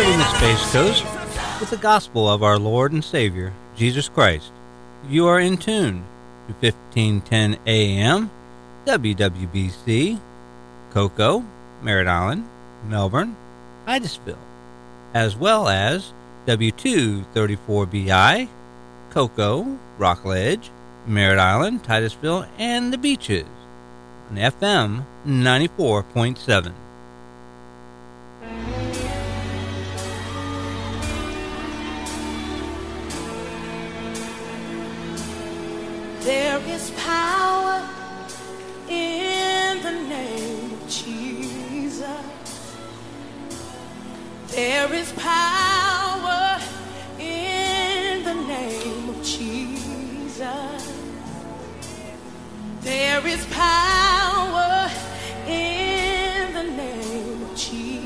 Navigating the Space Coast with the gospel of our Lord and Savior, Jesus Christ. You are in tune to 1510 AM, WWBC, Cocoa, Merritt Island, Melbourne, Titusville, as well as W234BI, Cocoa, Rockledge, Merritt Island, Titusville, and the Beaches on FM 94.7. There is power in the name of Jesus. There is power in the name of Jesus. There is power in the name of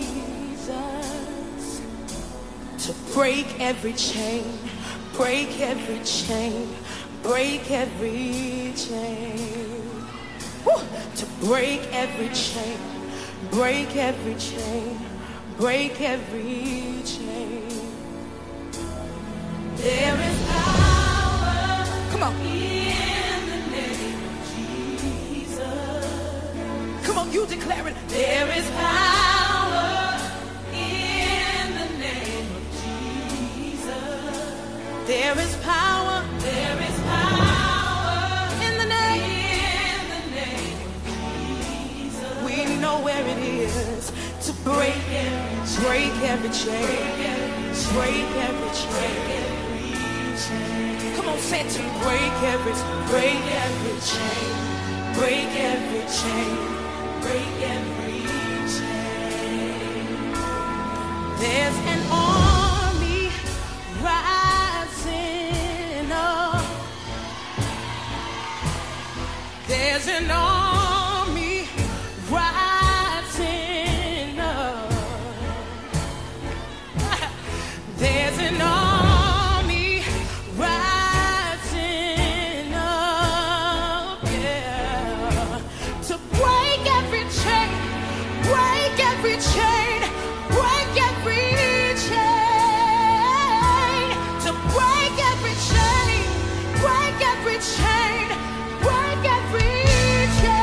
Jesus to break every chain, break every chain. Break every chain. Woo! To break every chain. Break every chain. Break every chain. There is power. Come on. In the name of Jesus. Come on, you declare it. There is power in the name of Jesus. There is power. There is power in the name of Jesus. We know where it is to break every chain, break every chain. Come on, say it to me. Break every chain, break every chain, break every chain. There's an army rising up. There's an army rising up. There's an army rising up, yeah. To break every chain, break every chain, break every chain. To break every chain, break every chain. Break every chain.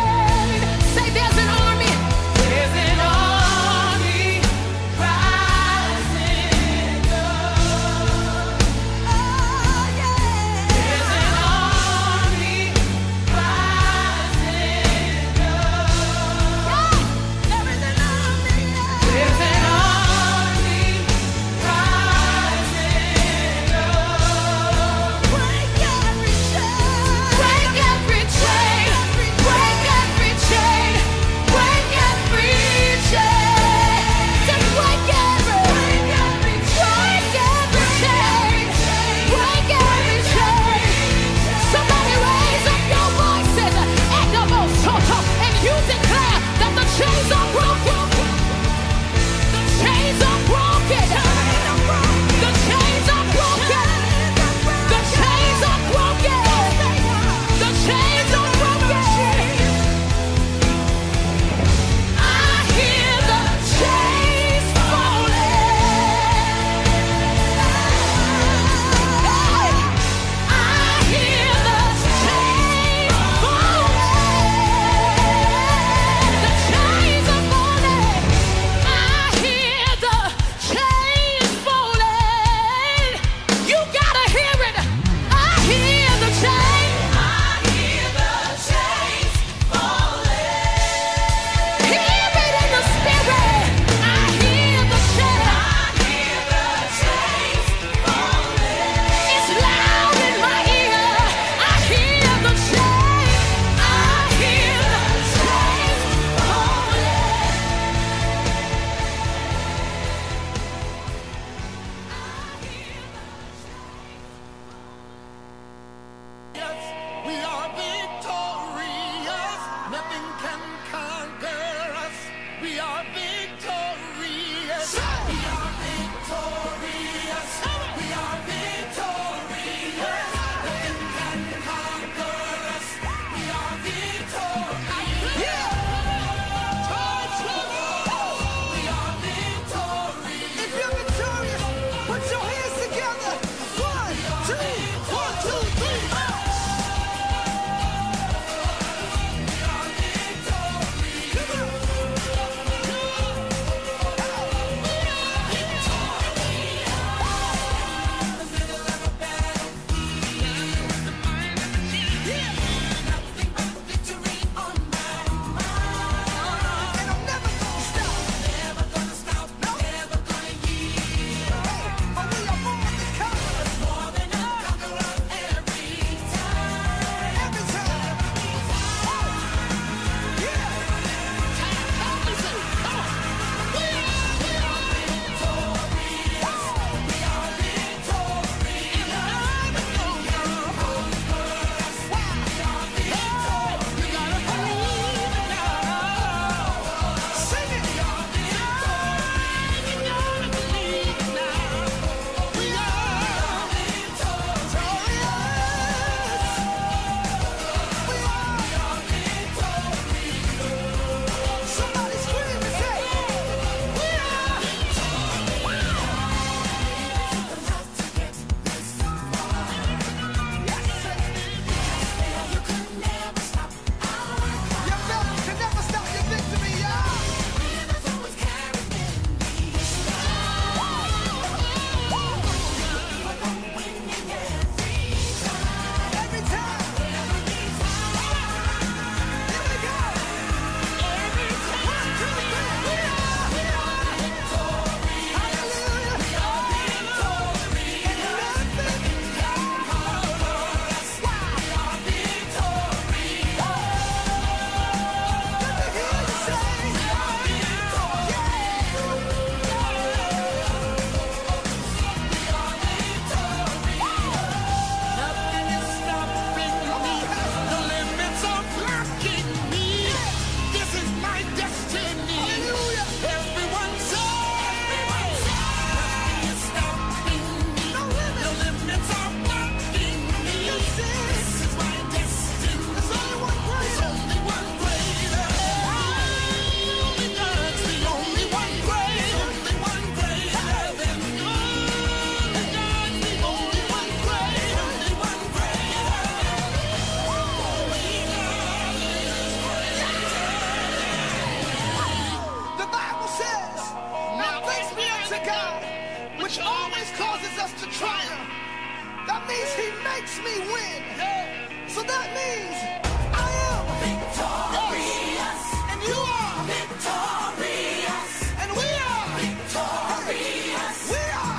which always causes us to triumph. That means he makes me win. So that means I am victorious. And you are victorious. And we are victorious. We are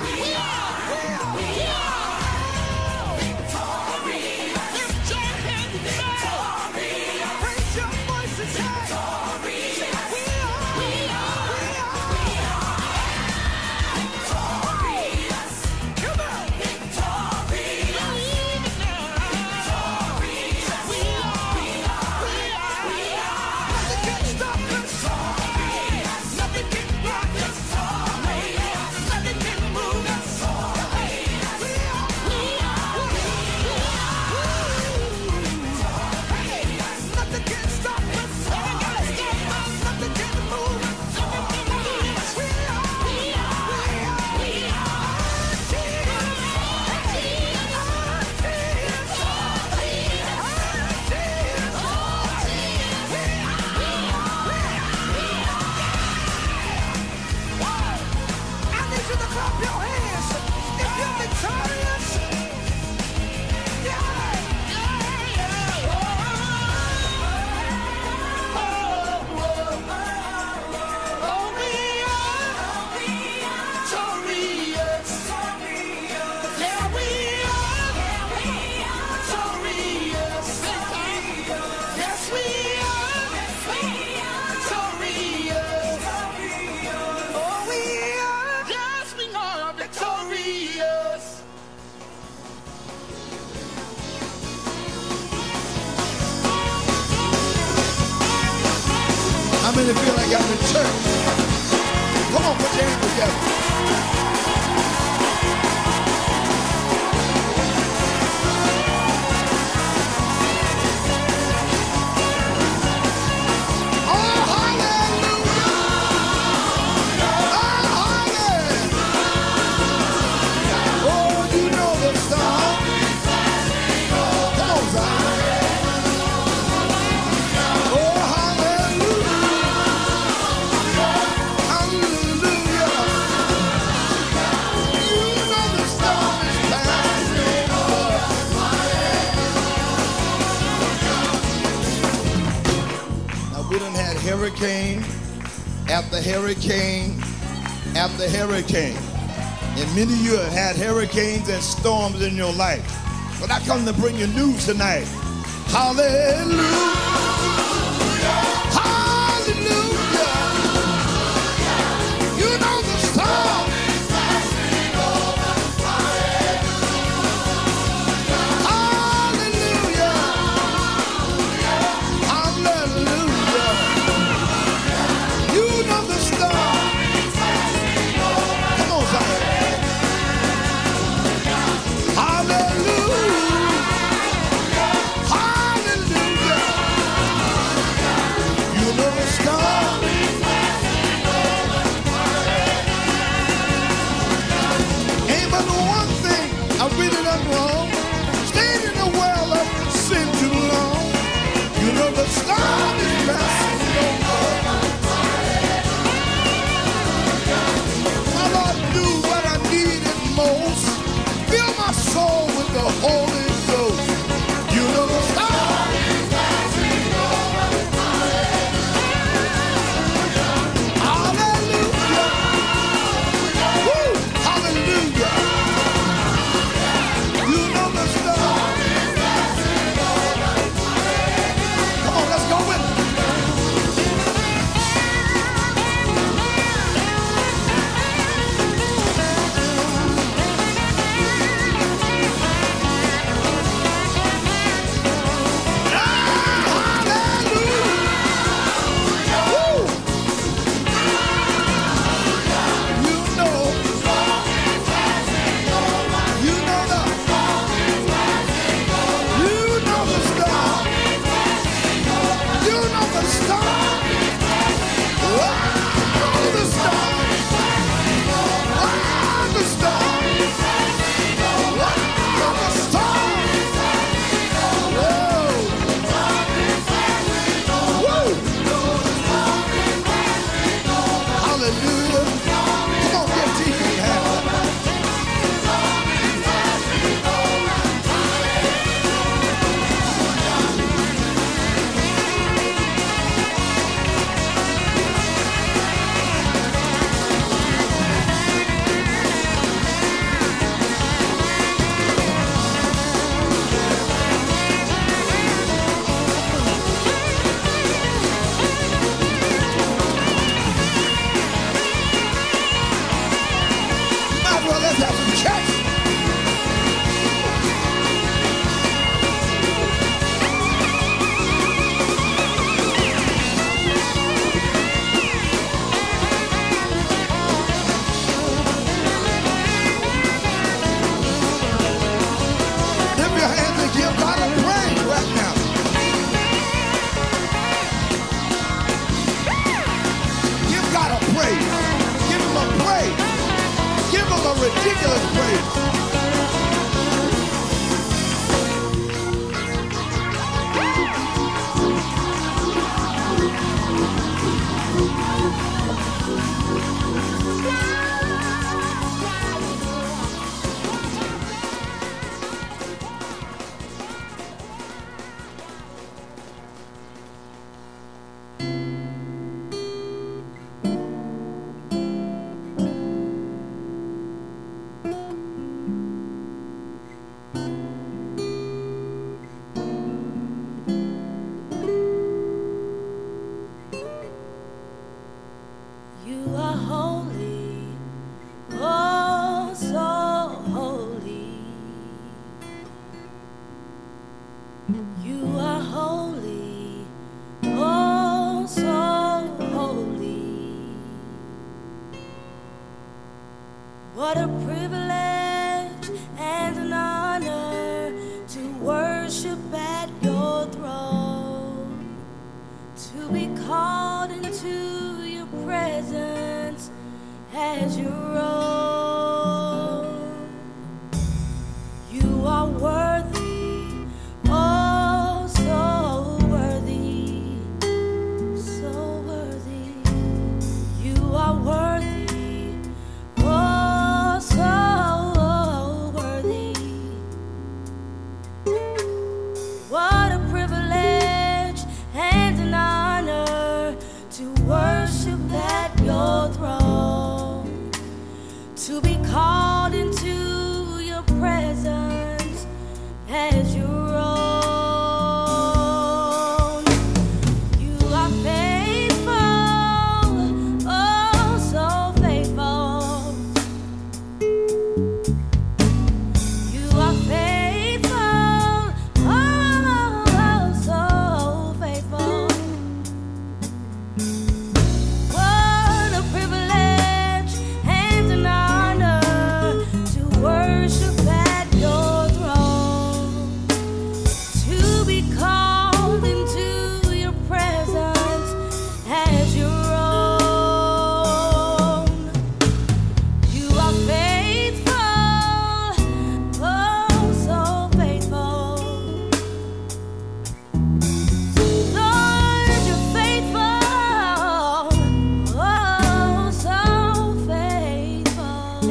victorious. Lift your hands, victorious. Raise your voices high. Victorious. We are victorious. Come on. Victorious. Nothing can stop us. Nothing can block us. Nothing can move us. Nothing can stop us. Nothing can move us. We I need you to clap your hands if you're victorious. Oh, we are victorious. Yeah, we are victorious. Yes, we are victorious. Oh, we are. Yes, we are victorious. How many feel like I'm in church? Come on, put your hands together. Oh, hallelujah! Oh, hallelujah! Oh, you know the song. Come on, Zion. Oh, hallelujah! Hallelujah! You know the storm is passing over. Now we done had hurricane after hurricane after hurricane. And many of you have had hurricanes and storms in your life. But I come to bring you news tonight. Hallelujah! Hallelujah! You know the storm. Hallelujah! Hallelujah! You know the storm. Come on, Zion. Hallelujah! Hallelujah! You know the storm. Ain't but one thing I really done wrong. Stayed in the well of sin too long. You know the storm is passing over. My Lord knew what I needed most. Fill my soul with the Holy Ghost. You know the storm is passing over. Hallelujah. Woo. Hallelujah. You know ridiculous praise. You are holy, oh so holy. You are holy, oh so holy. What a privilege and an honor to worship at your throne, to be called into your presence as your own. You are worthy, oh so worthy, so worthy. You are worthy, oh so worthy. What a privilege and an honor to worship at your throne, to be called into your presence as your own. You are faithful, oh so faithful. You are faithful, oh so faithful. What a privilege and an honor to worship at your throne, to be called into your presence as your own. You are faithful, oh so faithful. Lord, you're faithful, oh so faithful.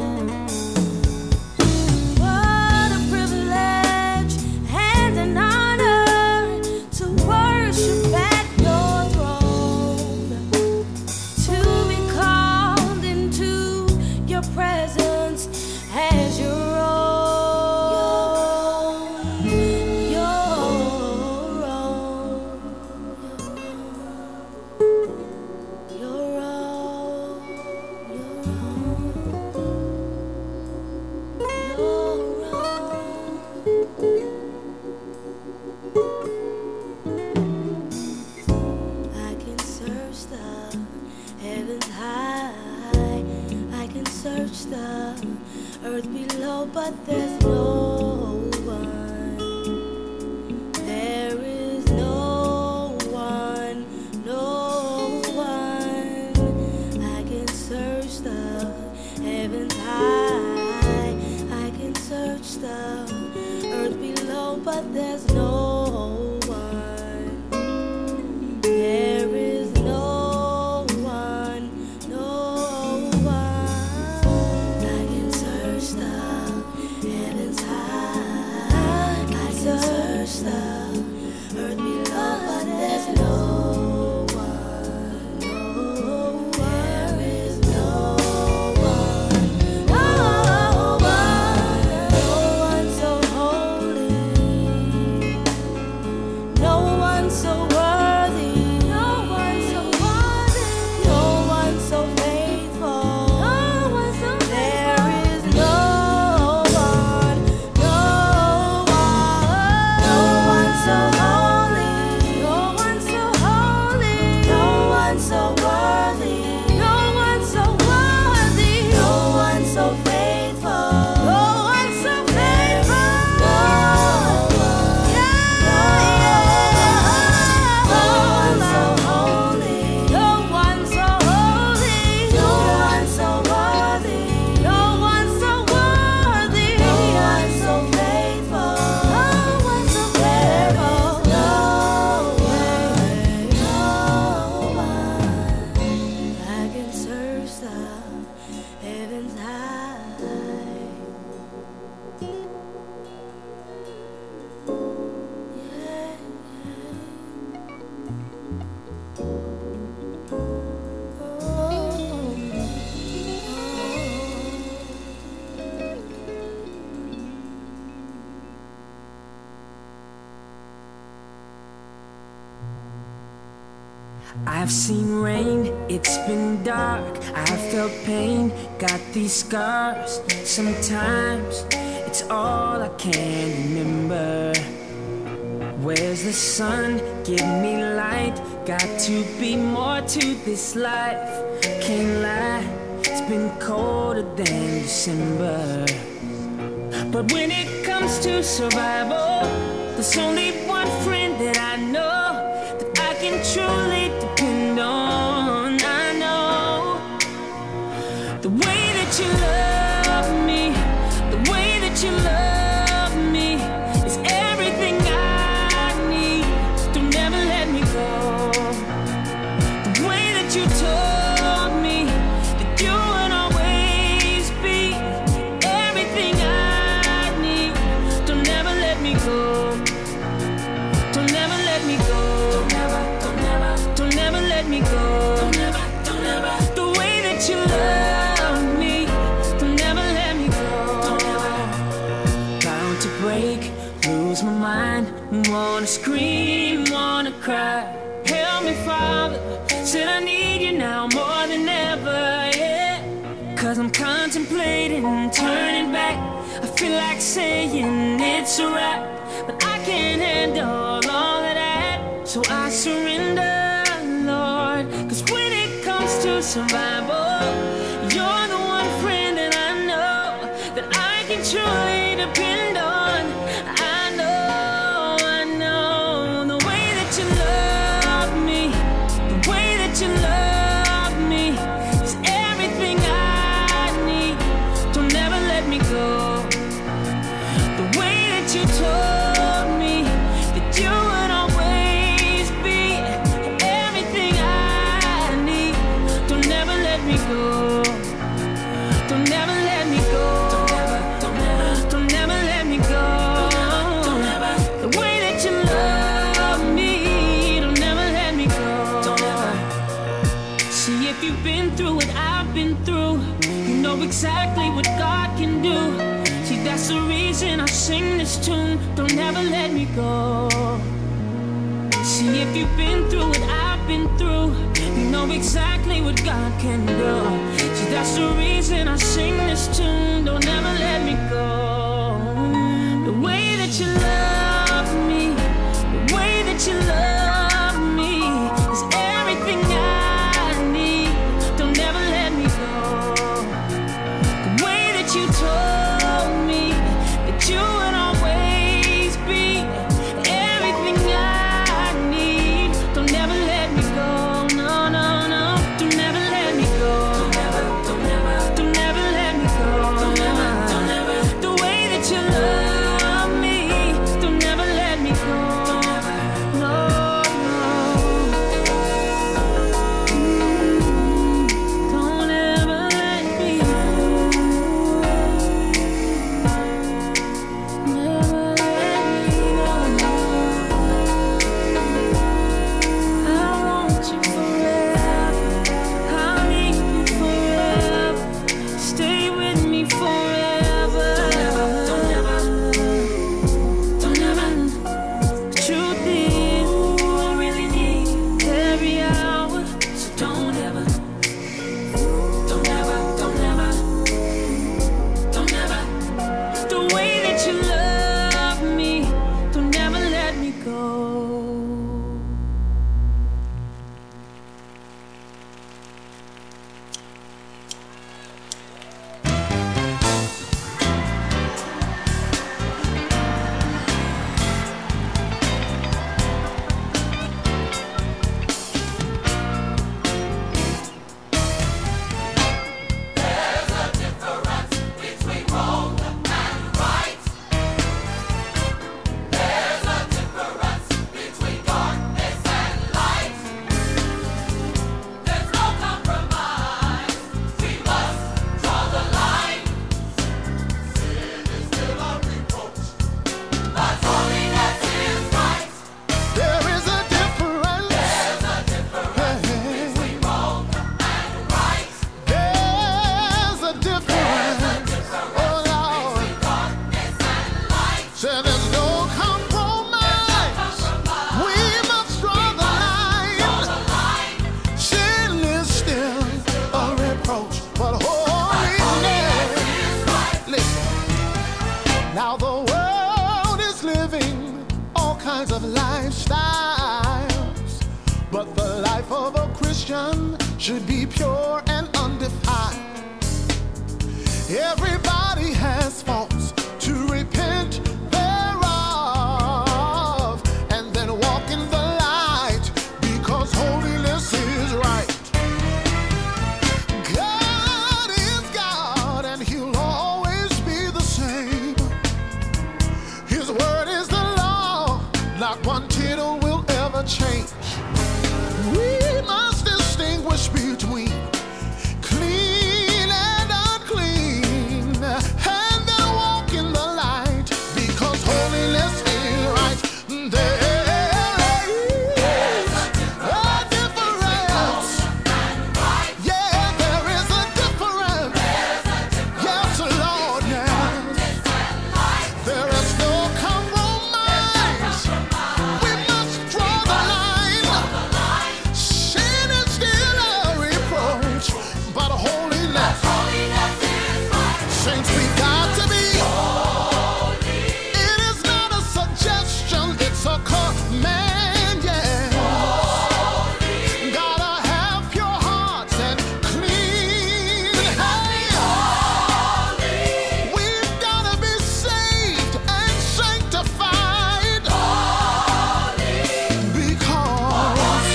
What a privilege and an honor to worship at your throne, to be called into your presence as your own, your own, your own, your own. I can search the heavens high, I can search the earth below, but there's no one. There is no one, no one. I can search the heavens high, I can search the earth below, but there's no one. There is no one, no one. I can search the heavens high. I've seen rain, it's been dark, I've felt pain, got these scars. Sometimes it's all I can remember. Where's the sun? Give me light. Got to be more to this life. Can't lie, it's been colder than December. But when it comes to survival, there's only one friend that I know that I can truly depend on. I know the way that you love me, the way that you love me is everything I need. Don't ever let me go. The way that you told me that you would always be everything I need. Don't ever let me go. Don't ever let me go. Don't ever let me go. Don't ever. The way that you love me, don't ever let me go. Bound to break, lose my mind, wanna scream, wanna cry. Help me, Father, said I need you now more than ever, yeah. 'Cause I'm contemplating turning back. I feel like saying it's a wrap, but I can't handle all of that. So I surrender, Lord. 'Cause when it comes to survival, you're the one friend that I know that I can truly depend on. I know the way that you love me, the way that you love me is everything I need. Don't ever let me go. The way that you told me that you would always be everything I need. Don't ever let me go. Don't ever let me go. Don't ever let me go. The way that you love me, don't ever let me go. See, if you've been through what I've been through, you know exactly what God can do. See, that's the reason I sing this tune. Don't ever let me go. See, if you've been through what I've been through, you know exactly what God can do. See, that's the reason I sing this tune. Don't ever let me go. The way that you love me, the way that you love me is everything I need. Don't ever let me go. The way that you told me that you would always be everything I need. Don't ever let me go. No. Don't ever let me go. Don't ever let me go. The way that you love me, don't ever let me go. No. Don't ever let me go. religion should be pure and undefiled. Everybody has faults to repent thereof, and then walk in the light, because holiness is right. God is God, and he'll always be the same. His word is the law, not one tittle will ever change. We must distinguish between clean and unclean, and then walk in the light, because holiness is right. There is a difference. Yeah, there is a difference. Yes, Lord, yes. There is no compromise. We must draw the line. Sin is still a reproach, but holiness. Saints, we got to be. It is not a suggestion, it's a command, yeah. Gotta have pure hearts and clean hands. We've gotta be saved and sanctified, because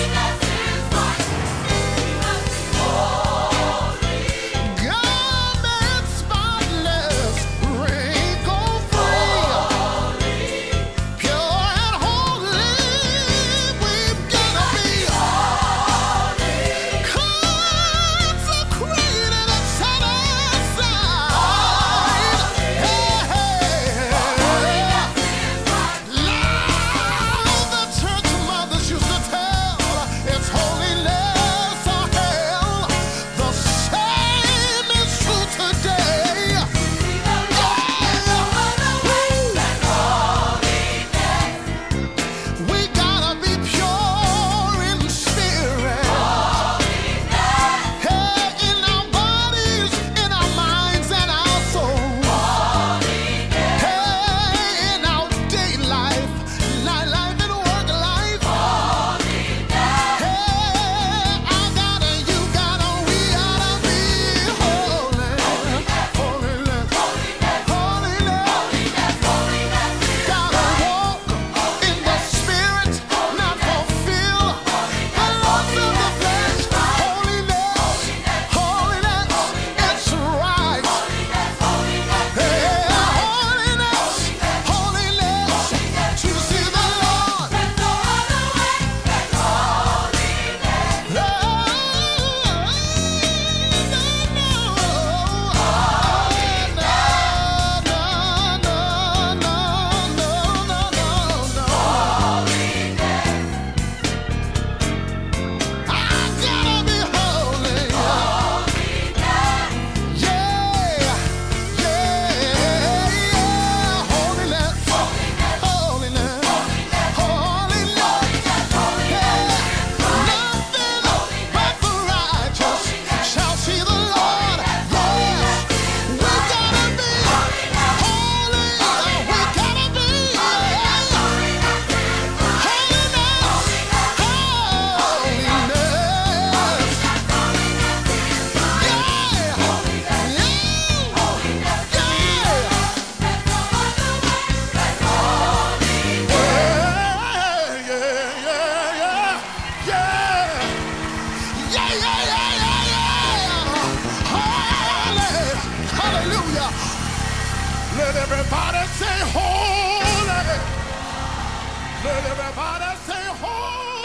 garments spotless, wrinkle-free, pure and holy. We've gotta be consecrated and set aside. The church mothers used to tell, it's holiness or hell. The same is true today. We gotta be pure in spirit. Hey, in our bodies, in our minds, and our souls. Hey, in our day life, night life, and work life. Hey, I gotta, you gotta, we gotta be holy. Holiness. Gotta walk in the spirit, not fulfill the lusts of the flesh. Holiness, it's right. Hey, holiness, to see the Lord. I gotta be holy. Yeah. Holiness. Nothing but the righteous shall see the Lord. Yes, we gotta be holy. We gotta be holiness. Hallelujah. Let everybody say holy. Let everybody say holy.